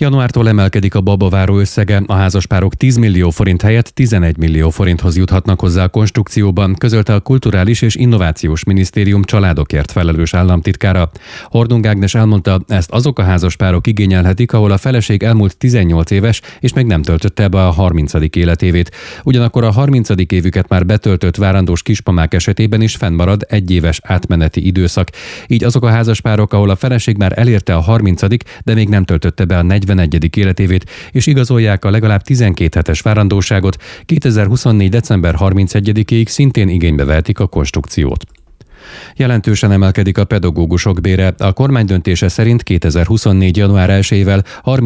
Januártól emelkedik a babaváró összege, a házaspárok 10 millió forint helyett 11 millió forinthoz juthatnak hozzá a konstrukcióban, közölte a Kulturális és Innovációs Minisztérium családokért felelős államtitkára. Hordung Ágnes elmondta, ezt azok a házaspárok igényelhetik, ahol a feleség elmúlt 18 éves, és még nem töltötte be a 30. életévét. Ugyanakkor a 30. évüket már betöltött várandós kismamák esetében is fennmarad egy éves átmeneti időszak. Így azok a házaspárok, ahol a feleség már elérte a 30., de még nem töltötte be a 41. életévét, és igazolják a legalább 12 hetes várandóságot, 2024. december 31-ig szintén igénybe vehetik a konstrukciót. Jelentősen emelkedik a pedagógusok bére. A kormány döntése szerint 2024. január 1-ével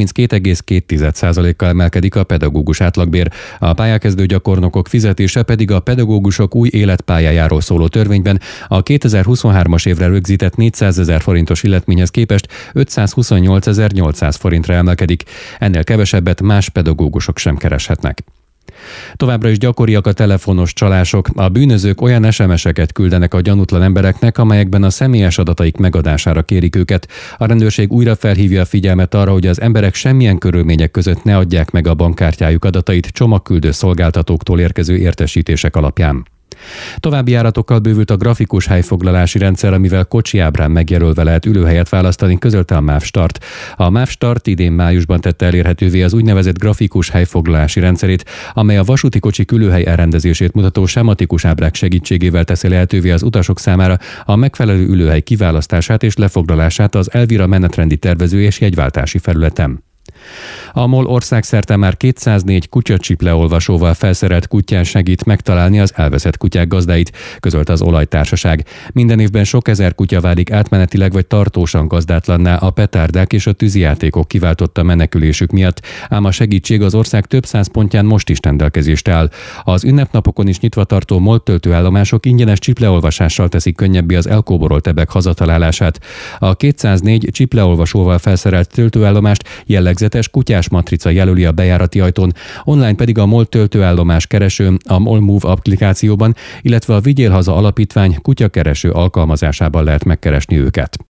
32,2%-kal emelkedik a pedagógus átlagbér. A pályakezdő gyakornokok fizetése pedig a pedagógusok új életpályájáról szóló törvényben a 2023-as évre rögzített 400 000 forintos illetményhez képest 528 800 forintra emelkedik. Ennél kevesebbet más pedagógusok sem kereshetnek. Továbbra is gyakoriak a telefonos csalások. A bűnözők olyan SMS-eket küldenek a gyanútlan embereknek, amelyekben a személyes adataik megadására kérik őket. A rendőrség újra felhívja a figyelmet arra, hogy az emberek semmilyen körülmények között ne adják meg a bankkártyájuk adatait csomagküldő szolgáltatóktól érkező értesítések alapján. További járatokkal bővült a grafikus helyfoglalási rendszer, amivel kocsi ábrán megjelölve lehet ülőhelyet választani, közölte a MÁV Start. A MÁV Start idén májusban tette elérhetővé az úgynevezett grafikus helyfoglalási rendszerét, amely a vasúti kocsik ülőhely elrendezését mutató sematikus ábrák segítségével teszi lehetővé az utasok számára a megfelelő ülőhely kiválasztását és lefoglalását az Elvira menetrendi tervező és jegyváltási felületen. A MOL országszerte már 204 kutyacsippleolvasóval felszerelt kutyán segít megtalálni az elveszett kutyák gazdáit, közölte az Olajtársaság. Minden évben sok ezer kutya válik átmenetileg vagy tartósan gazdátlanná a petárdák és a tűzijátékok kiváltotta menekülésük miatt, ám a segítség az ország több száz pontján most is rendelkezésre áll. Az ünnepnapokon is nyitva tartó MOL töltőállomások ingyenes csippleolvasással teszik könnyebbé az elkóborolt ebek hazatalálását. A 204 csippleolvasóval felszerelt töltőállomást jellegzetes kutyás matrica jelöli a bejárati ajtón, online pedig a MOL töltőállomás kereső, a MOL Move applikációban, illetve a Vigyél Haza alapítvány kutyakereső alkalmazásában lehet megkeresni őket.